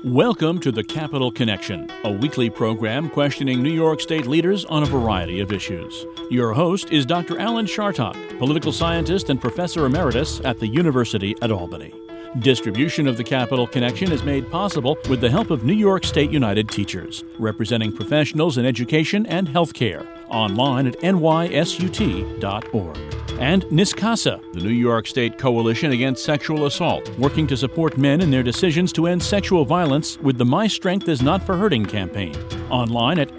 Welcome to the Capital Connection, a weekly program questioning New York State leaders on a variety of issues. Your host is Dr. Alan Chartock, political scientist and professor emeritus at the University at Albany. Distribution of the Capital Connection is made possible with the help of New York State United Teachers, representing professionals in education and healthcare, online at nysut.org. And NYSCASA, the New York State Coalition Against Sexual Assault, working to support men in their decisions to end sexual violence with the My Strength Is Not for Hurting campaign, online at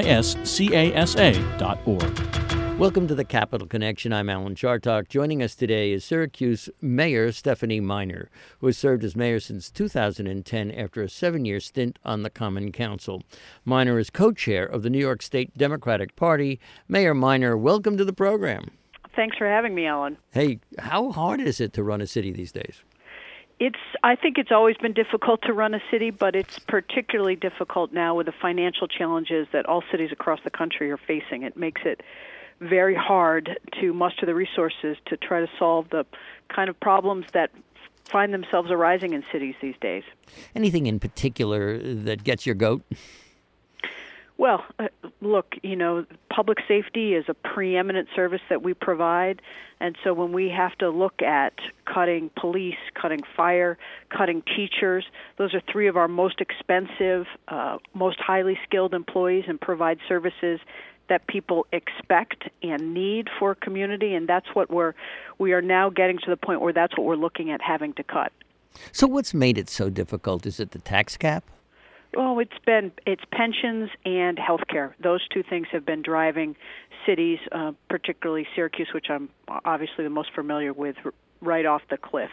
nyscasa.org. Welcome to the Capital Connection. I'm Alan Chartock. Joining us today is Syracuse Mayor Stephanie Miner, who has served as mayor since 2010 after a 7-year stint on the Common Council. Miner is co-chair of the New York State Democratic Party. Mayor Miner, welcome to the program. Thanks for having me, Alan. Hey, how hard is it to run a city these days? I think it's always been difficult to run a city, but it's particularly difficult now with the financial challenges that all cities across the country are facing. It makes it very hard to muster the resources to try to solve the kind of problems that find themselves arising in cities these days. Anything in particular that gets your goat? Well, look, public safety is a preeminent service that we provide, and so when we have to look at cutting police, cutting fire, cutting teachers, those are three of our most expensive, most highly skilled employees and provide services that people expect and need for a community, and that's what we are now getting to the point where that's what we're looking at having to cut. So what's made it so difficult? Is it the tax cap? Well, it's pensions and health care. Those two things have been driving cities, particularly Syracuse, which I'm obviously the most familiar with, right off the cliff.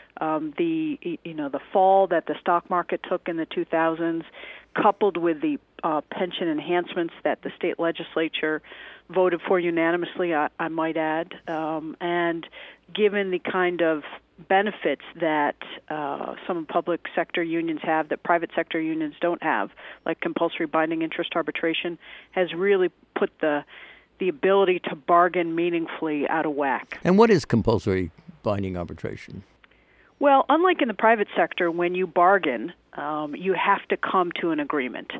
The fall that the stock market took in the 2000s, coupled with the pension enhancements that the state legislature voted for unanimously, I might add, and given the kind of benefits that some public sector unions have that private sector unions don't have, like compulsory binding interest arbitration, has really put the ability to bargain meaningfully out of whack. And what is compulsory binding arbitration? Well, unlike in the private sector, when you bargain, you have to come to an agreement,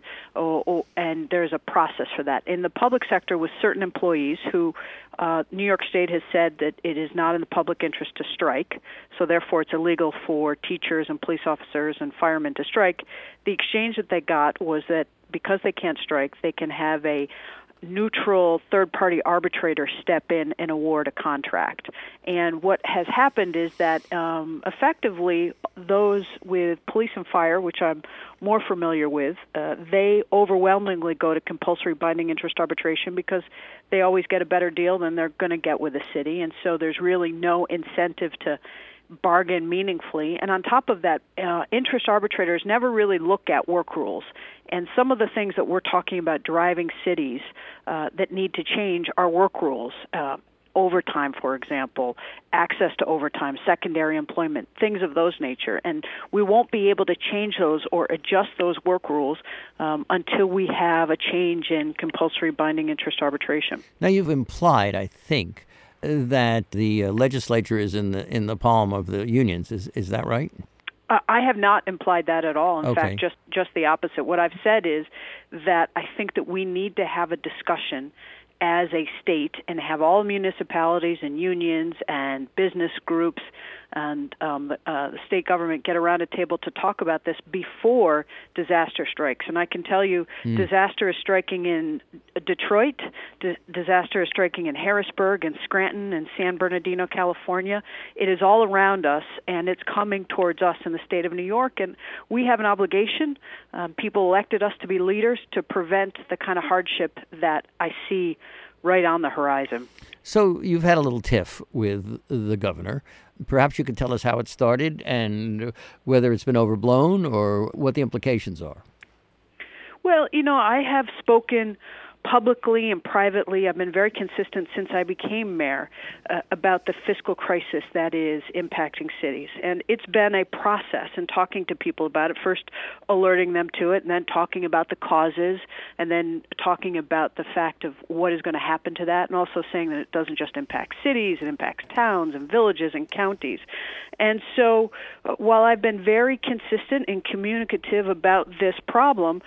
and there's a process for that. In the public sector, with certain employees who New York State has said that it is not in the public interest to strike, so therefore it's illegal for teachers and police officers and firemen to strike, the exchange that they got was that because they can't strike, they can have a neutral third-party arbitrator step in and award a contract. And what has happened is that effectively those with police and fire, which I'm more familiar with, they overwhelmingly go to compulsory binding interest arbitration because they always get a better deal than they're going to get with the city. And so there's really no incentive to bargain meaningfully. And on top of that, interest arbitrators never really look at work rules. And some of the things that we're talking about driving cities that need to change are work rules. Overtime, for example, access to overtime, secondary employment, things of those nature. And we won't be able to change those or adjust those work rules until we have a change in compulsory binding interest arbitration. Now, you've implied, I think, that the legislature is in the palm of the unions. Is that right? I have not implied that at all. In Okay. fact, just the opposite. What I've said is that I think that we need to have a discussion as a state and have all municipalities and unions and business groups and the state government get around a table to talk about this before disaster strikes. And I can tell you, disaster is striking in Detroit, disaster is striking in Harrisburg and Scranton and San Bernardino, California. It is all around us, and it's coming towards us in the state of New York. And we have an obligation, people elected us to be leaders, to prevent the kind of hardship that I see right on the horizon. So you've had a little tiff with the governor. Perhaps you could tell us how it started and whether it's been overblown or what the implications are. Well, I have spoken publicly and privately, I've been very consistent since I became mayor about the fiscal crisis that is impacting cities. And it's been a process in talking to people about it, first alerting them to it, and then talking about the causes, and then talking about the fact of what is going to happen to that, and also saying that it doesn't just impact cities, it impacts towns and villages and counties. And so while I've been very consistent and communicative about this problem,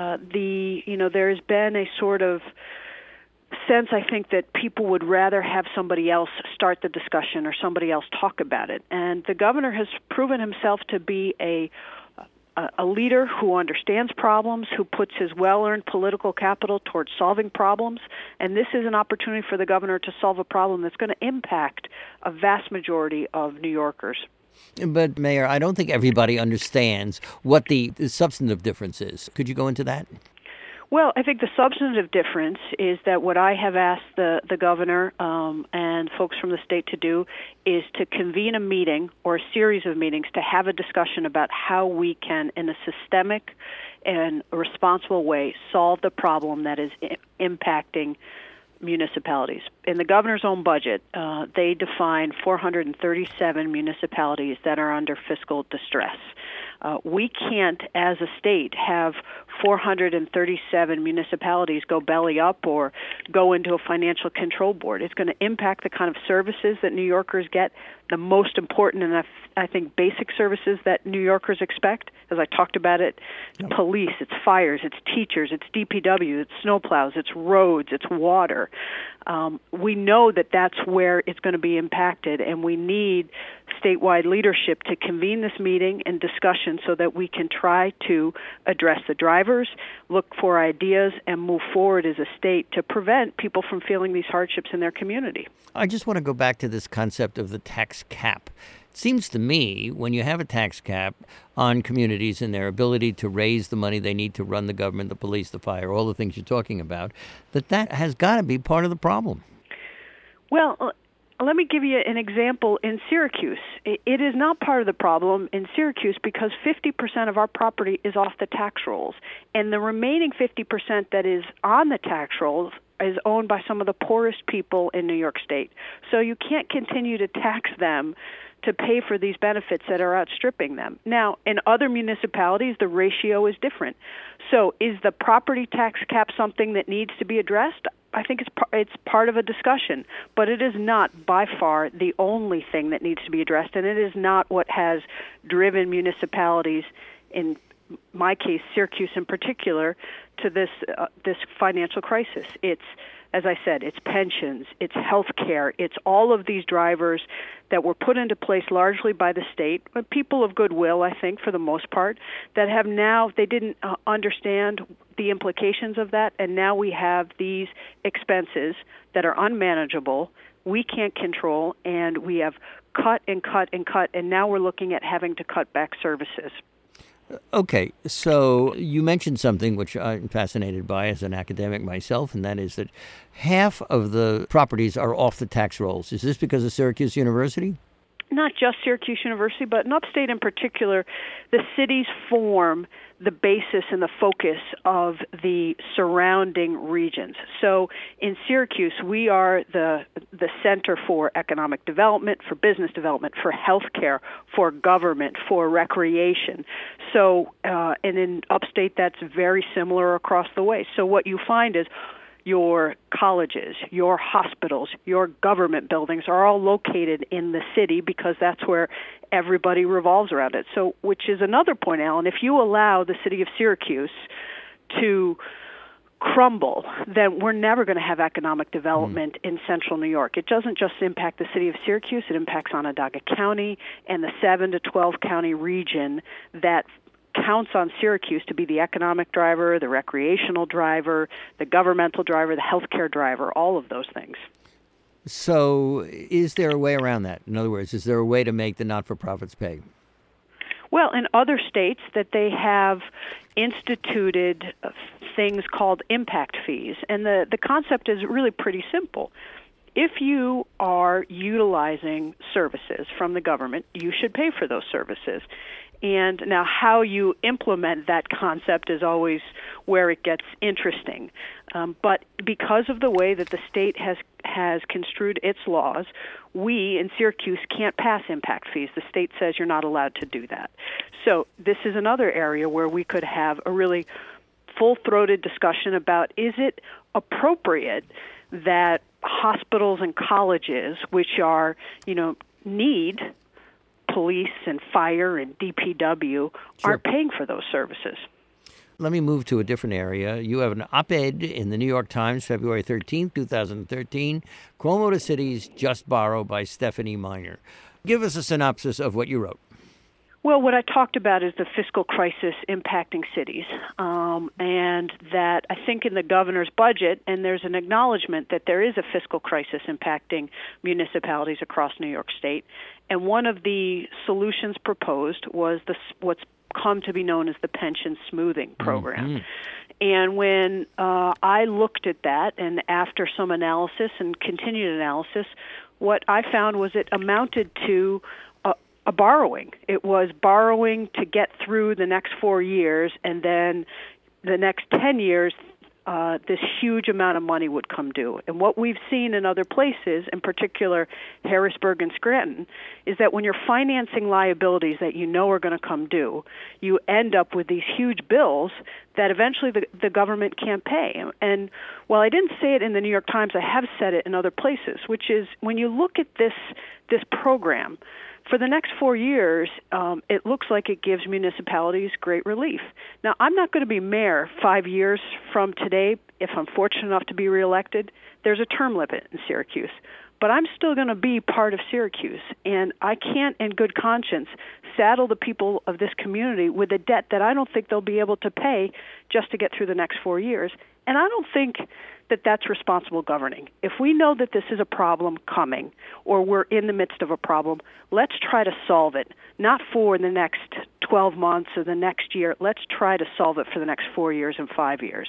there's been a sort of sense, I think, that people would rather have somebody else start the discussion or somebody else talk about it. And the governor has proven himself to be a leader who understands problems, who puts his well-earned political capital towards solving problems. And this is an opportunity for the governor to solve a problem that's going to impact a vast majority of New Yorkers. But, Mayor, I don't think everybody understands what the substantive difference is. Could you go into that? Well, I think the substantive difference is that what I have asked the governor and folks from the state to do is to convene a meeting or a series of meetings to have a discussion about how we can, in a systemic and responsible way, solve the problem that is impacting municipalities. In the governor's own budget, they define 437 municipalities that are under fiscal distress. We can't, as a state, have 437 municipalities go belly up or go into a financial control board. It's going to impact the kind of services that New Yorkers get, the most important and I think basic services that New Yorkers expect. As I talked about it, police, it's fires, it's teachers, it's DPW, it's snowplows, it's roads, it's water. We know that that's where it's going to be impacted, and we need statewide leadership to convene this meeting and discussion so that we can try to address the drivers, look for ideas, and move forward as a state to prevent people from feeling these hardships in their community. I just want to go back to this concept of the tax cap. It seems to me when you have a tax cap on communities and their ability to raise the money they need to run the government, the police, the fire, all the things you're talking about, that has got to be part of the problem. Well, let me give you an example in Syracuse. It is not part of the problem in Syracuse because 50% of our property is off the tax rolls, and the remaining 50% that is on the tax rolls is owned by some of the poorest people in New York State. So you can't continue to tax them to pay for these benefits that are outstripping them. Now, in other municipalities, the ratio is different. So is the property tax cap something that needs to be addressed? I think it's part of a discussion, but it is not by far the only thing that needs to be addressed, and it is not what has driven municipalities, in my case, Syracuse in particular, to this financial crisis. It's, as I said, it's pensions, it's health care, it's all of these drivers that were put into place largely by the state, but people of goodwill, I think, for the most part, that have now, they didn't understand the implications of that, and now we have these expenses that are unmanageable, we can't control, and we have cut and cut and cut, and now we're looking at having to cut back services. Okay, so you mentioned something which I'm fascinated by as an academic myself, and that is that half of the properties are off the tax rolls. Is this because of Syracuse University? Not just Syracuse University, but in upstate in particular, the cities form the basis and the focus of the surrounding regions. So in Syracuse, we are the center for economic development, for business development, for healthcare, for government, for recreation. So, and in upstate, that's very similar across the way. So what you find is your colleges, your hospitals, your government buildings are all located in the city because that's where everybody revolves around it. So, which is another point, Alan, if you allow the city of Syracuse to crumble, then we're never going to have economic development in central New York. It doesn't just impact the city of Syracuse, it impacts Onondaga County and the 7 to 12 county region that counts on Syracuse to be the economic driver, the recreational driver, the governmental driver, the healthcare driver, all of those things. So is there a way around that? In other words, is there a way to make the not-for-profits pay? Well, in other states that they have instituted things called impact fees, and the concept is really pretty simple. if you are utilizing services from the government, you should pay for those services. And now how you implement that concept is always where it gets interesting. But because of the way that the state has construed its laws, we in Syracuse can't pass impact fees. The state says you're not allowed to do that. So this is another area where we could have a really full-throated discussion about, is it appropriate that hospitals and colleges, which are, need police and fire and DPW, aren't paying for those services. Let me move to a different area. You have an op-ed in the New York Times, February 13, 2013, Cuomo to Cities, Just Borrow by Stephanie Miner. Give us a synopsis of what you wrote. Well, what I talked about is the fiscal crisis impacting cities, and that I think in the governor's budget, and there's an acknowledgement that there is a fiscal crisis impacting municipalities across New York State, and one of the solutions proposed was what's come to be known as the pension smoothing program. Mm-hmm. And when I looked at that, and after some analysis and continued analysis, what I found was it amounted to a borrowing. It was borrowing to get through the next 4 years, and then the next 10 years, this huge amount of money would come due. And what we've seen in other places, in particular Harrisburg and Scranton, is that when you're financing liabilities that you know are going to come due, you end up with these huge bills that eventually the government can't pay. And while I didn't say it in the New York Times, I have said it in other places, which is when you look at this program, for the next 4 years, it looks like it gives municipalities great relief. Now, I'm not going to be mayor 5 years from today if I'm fortunate enough to be reelected. There's a term limit in Syracuse. But I'm still going to be part of Syracuse, and I can't in good conscience saddle the people of this community with a debt that I don't think they'll be able to pay just to get through the next 4 years. And I don't think that that's responsible governing. If we know that this is a problem coming, or we're in the midst of a problem, let's try to solve it, not for the next 12 months or the next year. Let's try to solve it for the next 4 years and 5 years.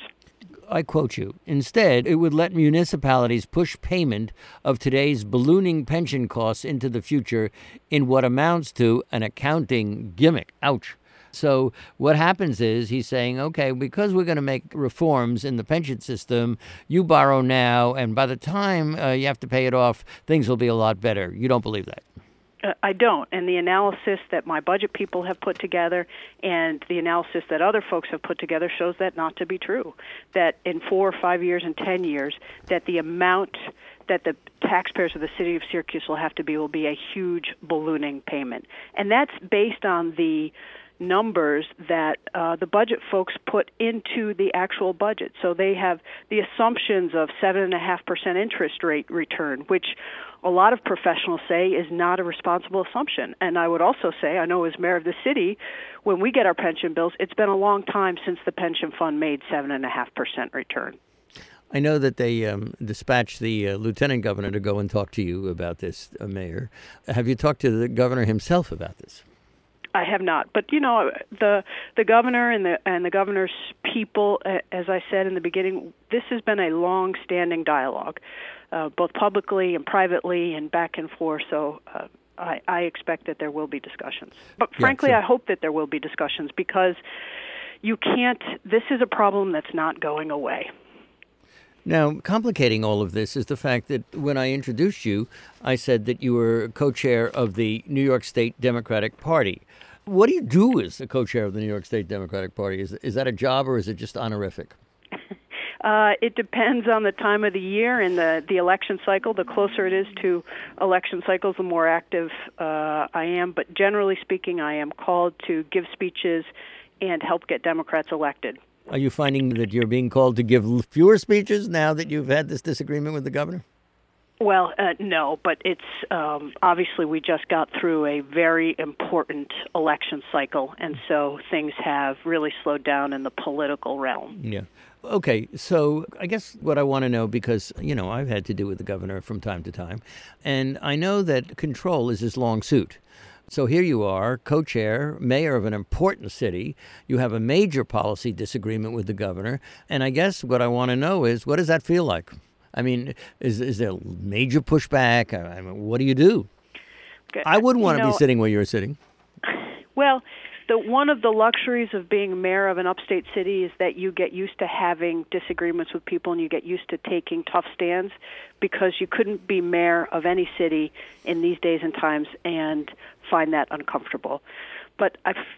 I quote you. Instead, it would let municipalities push payment of today's ballooning pension costs into the future in what amounts to an accounting gimmick. Ouch. So what happens is he's saying, okay, because we're going to make reforms in the pension system, you borrow now, and by the time you have to pay it off, things will be a lot better. You don't believe that? I don't. And the analysis that my budget people have put together and the analysis that other folks have put together shows that not to be true. That in 4 or 5 years and 10 years, that the amount that the taxpayers of the city of Syracuse will be a huge ballooning payment. And that's based on the numbers that the budget folks put into the actual budget. So they have the assumptions of 7.5% interest rate return, which a lot of professionals say is not a responsible assumption. And I would also say, I know as mayor of the city, when we get our pension bills, it's been a long time since the pension fund made 7.5% return. I know that they dispatched the lieutenant governor to go and talk to you about this, Mayor. Have you talked to the governor himself about this? I have not, but the governor and the governor's people, as I said in the beginning, this has been a long-standing dialogue, both publicly and privately and back and forth. So I expect that there will be discussions. But frankly, yeah, sure. I hope that there will be discussions because you can't. This is a problem that's not going away. Now, complicating all of this is the fact that when I introduced you, I said that you were co-chair of the New York State Democratic Party. What do you do as a co-chair of the New York State Democratic Party? Is that a job or is it just honorific? It depends on the time of the year and the election cycle. The closer it is to election cycles, the more active I am. But generally speaking, I am called to give speeches and help get Democrats elected. Are you finding that you're being called to give fewer speeches now that you've had this disagreement with the governor? Well, no, but it's obviously we just got through a very important election cycle, and so things have really slowed down in the political realm. Yeah. Okay, so I guess what I want to know, because, I've had to do with the governor from time to time, and I know that control is his long suit. So here you are, co-chair, mayor of an important city. You have a major policy disagreement with the governor. And I guess what I want to know is, what does that feel like? I mean, is there major pushback? I mean, what do you do? I wouldn't want to be sitting where you're sitting. Well, one of the luxuries of being mayor of an upstate city is that you get used to having disagreements with people and you get used to taking tough stands, because you couldn't be mayor of any city in these days and times and find that uncomfortable. But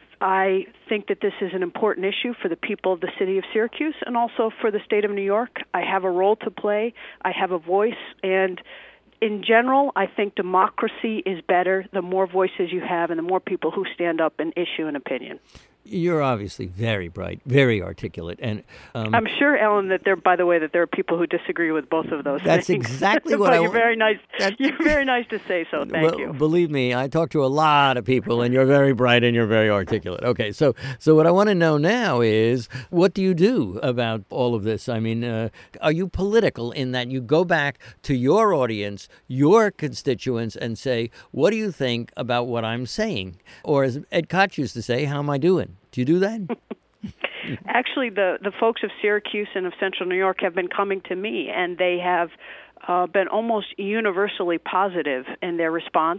I think that this is an important issue for the people of the city of Syracuse and also for the state of New York. I have a role to play. I have a voice, and in general, I think democracy is better the more voices you have and the more people who stand up and issue an opinion. You're obviously very bright, very articulate, and I'm sure, Ellen, that there are people who disagree with both of those that's things. That's exactly what You're very nice. You're very nice to say so. Thank you. Believe me, I talk to a lot of people, and you're very bright and you're very articulate. Okay, so what I want to know now is, what do you do about all of this? I mean, are you political in that you go back to your audience, your constituents, and say, what do you think about what I'm saying? Or as Ed Koch used to say, how am I doing? Do you do that? Actually, the folks of Syracuse and of Central New York have been coming to me, and they have been almost universally positive in their response.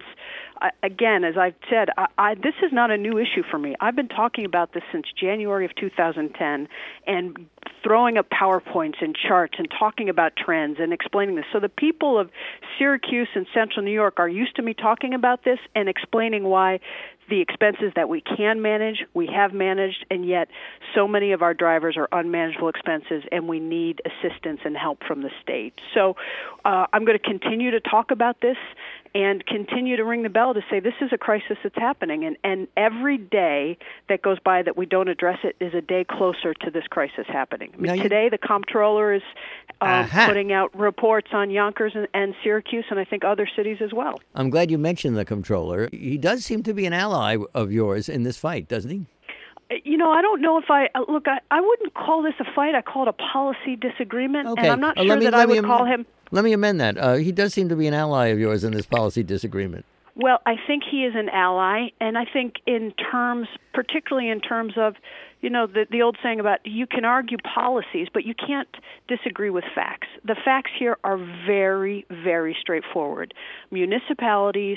Again, as I've said, this is not a new issue for me. I've been talking about this since January of 2010 and throwing up PowerPoints and charts and talking about trends and explaining this. So the people of Syracuse and Central New York are used to me talking about this and explaining why the expenses that we can manage, we have managed, and yet so many of our drivers are unmanageable expenses, and we need assistance and help from the state. So I'm going to continue to talk about this and continue to ring the bell to say this is a crisis that's happening, and every day that goes by that we don't address it is a day closer to this crisis happening. I mean, today the comptroller is putting out reports on Yonkers and Syracuse, and I think other cities as well. I'm glad you mentioned the comptroller. He does seem to be an ally of yours in this fight, doesn't he? You know, I don't know if I wouldn't call this a fight. I call it a policy disagreement, okay. And I'm not sure that I would call him. Let me amend that. He does seem to be an ally of yours in this policy disagreement. Well, I think he is an ally, and I think particularly in terms of, you know, the old saying about you can argue policies, but you can't disagree with facts. The facts here are very, very straightforward. Municipalities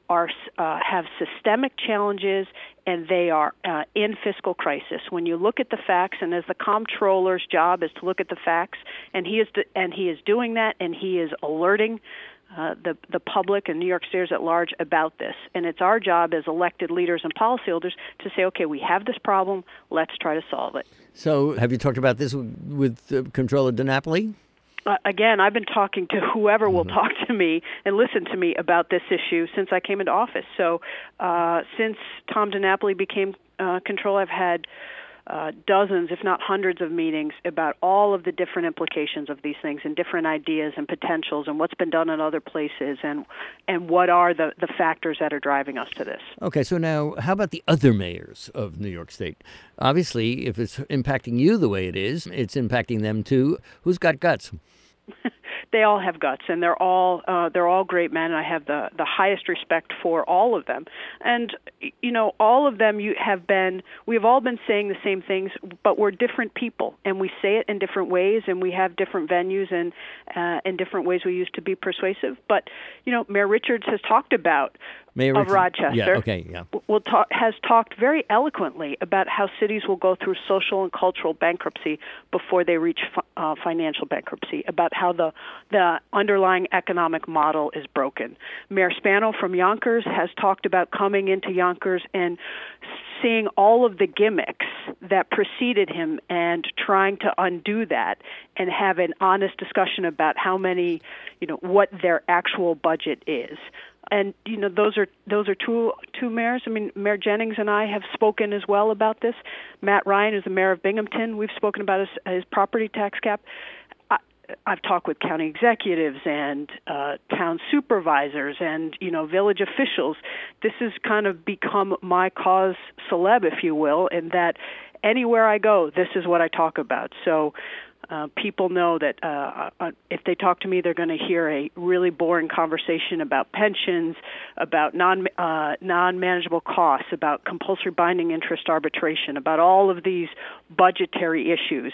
have systemic challenges, and they are in fiscal crisis. When you look at the facts, and as the comptroller's job is to look at the facts, and he is doing that, and he is alerting the public and New York Staters at large about this. And it's our job as elected leaders and policyholders to say, okay, we have this problem, let's try to solve it. So have you talked about this with Comptroller DiNapoli? Again, I've been talking to whoever will talk to me and listen to me about this issue since I came into office. So since Tom DiNapoli became controller, I've had dozens, if not hundreds, of meetings about all of the different implications of these things and different ideas and potentials and what's been done in other places and what are the factors that are driving us to this. Okay, so now how about the other mayors of New York State? Obviously, if it's impacting you the way it is, it's impacting them too. Who's got guts? They all have guts, and they're all great men. And I have the highest respect for all of them. And you know, all of them we've all been saying the same things, but we're different people, and we say it in different ways, and we have different venues and in different ways we use to be persuasive. But you know, Mayor Richards has talked about. Of Rochester, has talked very eloquently about how cities will go through social and cultural bankruptcy before they reach financial bankruptcy, about how the underlying economic model is broken. Mayor Spano from Yonkers has talked about coming into Yonkers and seeing all of the gimmicks that preceded him and trying to undo that and have an honest discussion about how many, you know, what their actual budget is. And you know, those are two mayors. I mean, Mayor Jennings and I have spoken as well about this. Matt Ryan is the mayor of Binghamton. We've spoken about his property tax cap. I've talked with county executives and town supervisors and, you know, village officials. This has kind of become my cause celeb, if you will, in that anywhere I go, this is what I talk about. So people know that if they talk to me, they're going to hear a really boring conversation about pensions, about non-manageable costs, about compulsory binding interest arbitration, about all of these budgetary issues.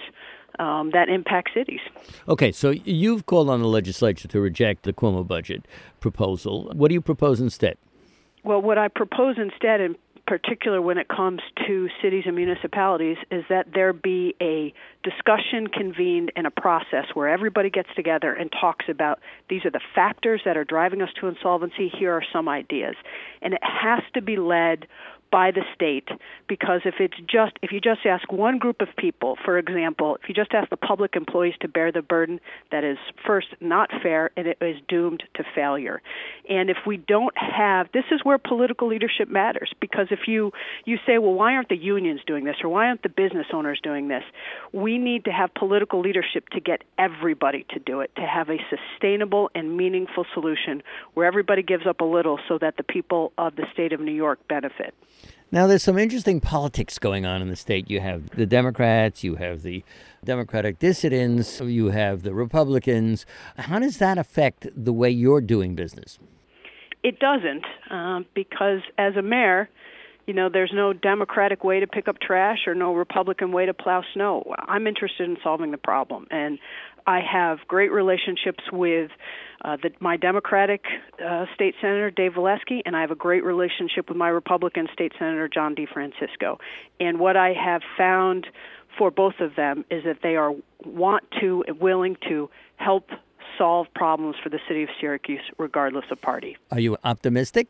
that impact cities. Okay, so you've called on the legislature to reject the Cuomo budget proposal. What do you propose instead? Well, what I propose instead, in particular when it comes to cities and municipalities, is that there be a discussion convened and a process where everybody gets together and talks about these are the factors that are driving us to insolvency, here are some ideas. And it has to be led by the state, because if you just ask one group of people, for example, if you just ask the public employees to bear the burden, that is first not fair, and it is doomed to failure. And if we don't have, this is where political leadership matters, because if you say, well, why aren't the unions doing this, or why aren't the business owners doing this? We need to have political leadership to get everybody to do it, to have a sustainable and meaningful solution where everybody gives up a little so that the people of the state of New York benefit. Now, there's some interesting politics going on in the state. You have the Democrats, you have the Democratic dissidents, you have the Republicans. How does that affect the way you're doing business? It doesn't, because as a mayor, there's no Democratic way to pick up trash or no Republican way to plow snow. I'm interested in solving the problem, and I have great relationships with my Democratic state senator, Dave Valesky, and I have a great relationship with my Republican state senator, John DeFrancisco. And what I have found for both of them is that they are willing to help solve problems for the city of Syracuse, regardless of party. Are you optimistic?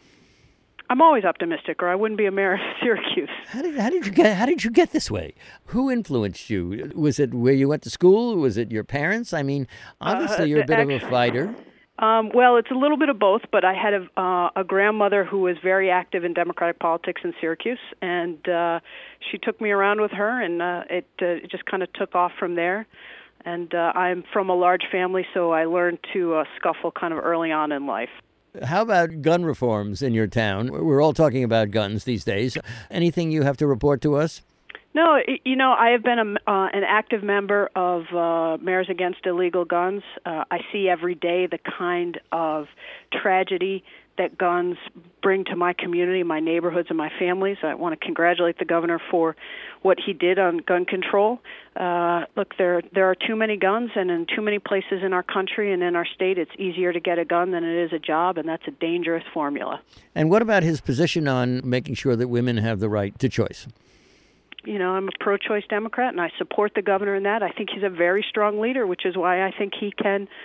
I'm always optimistic, or I wouldn't be a mayor of Syracuse. How did you get this way? Who influenced you? Was it where you went to school? Was it your parents? I mean, obviously you're a bit of a fighter. Well, it's a little bit of both, but I had a grandmother who was very active in Democratic politics in Syracuse, and she took me around with her, and it just kind of took off from there. And I'm from a large family, so I learned to scuffle kind of early on in life. How about gun reforms in your town? We're all talking about guns these days. Anything you have to report to us? No, I have been an active member of Mayors Against Illegal Guns. I see every day the kind of tragedy that guns bring to my community, my neighborhoods, and my families. I want to congratulate the governor for what he did on gun control. Look, there are too many guns, and in too many places in our country and in our state, it's easier to get a gun than it is a job, and that's a dangerous formula. And what about his position on making sure that women have the right to choice? I'm a pro-choice Democrat, and I support the governor in that. I think he's a very strong leader, which is why I think he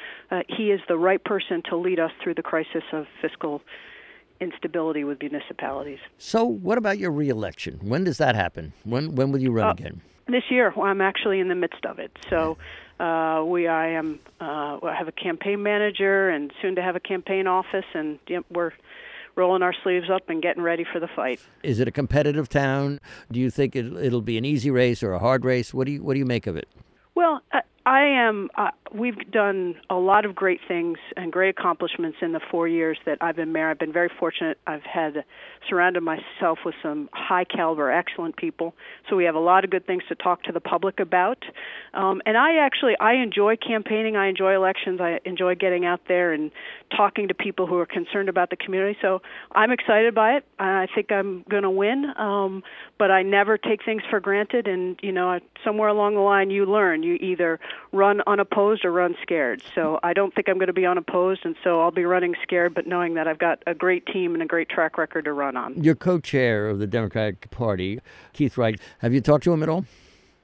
is the right person to lead us through the crisis of fiscal instability with municipalities. So what about your reelection? When does that happen? When will you run again? This year. Well, I'm actually in the midst of it. So I have a campaign manager and soon to have a campaign office, and we're rolling our sleeves up and getting ready for the fight. Is it a competitive town? Do you think it'll be an easy race or a hard race? What do you make of it? Well, we've done a lot of great things and great accomplishments in the 4 years that I've been mayor. I've been very fortunate. I've surrounded myself with some high caliber, excellent people. So we have a lot of good things to talk to the public about. And I enjoy campaigning. I enjoy elections. I enjoy getting out there and talking to people who are concerned about the community. So I'm excited by it. I think I'm going to win. But I never take things for granted. And, somewhere along the line you learn. You either run unopposed or run scared. So I don't think I'm going to be unopposed, and so I'll be running scared, but knowing that I've got a great team and a great track record to run on. You're co-chair of the Democratic Party, Keith Wright. Have you talked to him at all?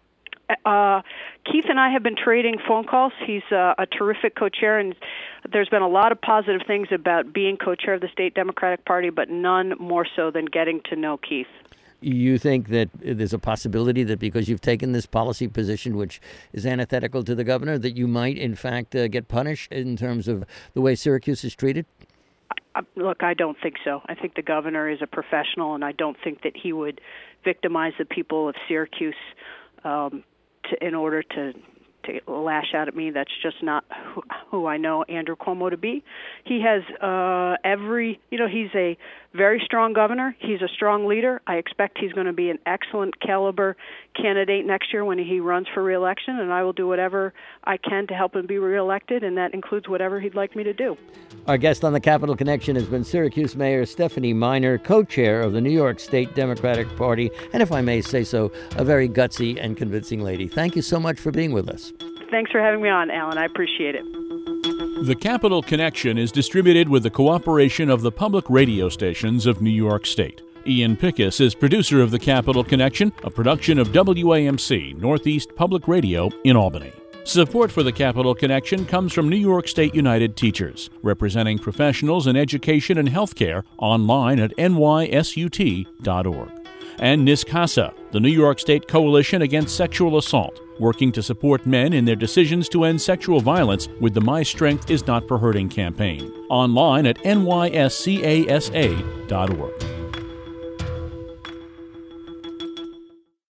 Keith and I have been trading phone calls. He's a terrific co-chair, and there's been a lot of positive things about being co-chair of the state Democratic Party, but none more so than getting to know Keith. You think that there's a possibility that because you've taken this policy position, which is antithetical to the governor, that you might, in fact, get punished in terms of the way Syracuse is treated? Look, I don't think so. I think the governor is a professional, and I don't think that he would victimize the people of Syracuse in order to to lash out at me. That's just not who I know Andrew Cuomo to be. He has he's a very strong governor. He's a strong leader. I expect he's going to be an excellent caliber candidate next year when he runs for re-election, and I will do whatever I can to help him be re-elected, and that includes whatever he'd like me to do. Our guest on the Capital Connection has been Syracuse Mayor Stephanie Miner, co-chair of the New York State Democratic Party, and if I may say so, a very gutsy and convincing lady. Thank you so much for being with us. Thanks for having me on, Alan. I appreciate it. The Capital Connection is distributed with the cooperation of the public radio stations of New York State. Ian Pickus is producer of The Capital Connection, a production of WAMC, Northeast Public Radio in Albany. Support for The Capital Connection comes from New York State United Teachers, representing professionals in education and healthcare online at nysut.org. And NISCASA, the New York State Coalition Against Sexual Assault, working to support men in their decisions to end sexual violence with the My Strength Is Not for Hurting campaign. Online at nyscasa.org.